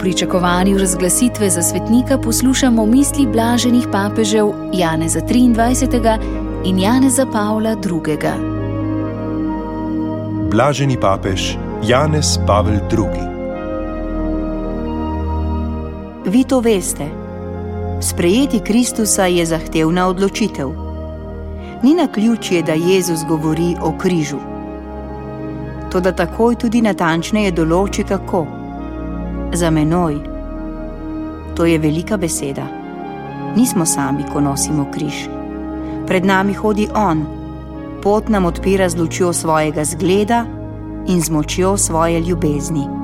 pričakovanju razglasitve za svetnika poslušamo misli blaženih papežev Janeza 23. in Janeza Pavla II. Blaženi papež Janez Pavel II. Vi to veste. Sprejeti Kristusa je zahtevna odločitev. Ni naključje, da Jezus govori o križu. Toda takoj tudi natančneje določi kako. Za menoj. To je velika beseda. Nismo sami, ko nosimo križ. Pred nami hodi On. Pot nam odpira z lučjo svojega zgleda in z močjo svoje ljubezni.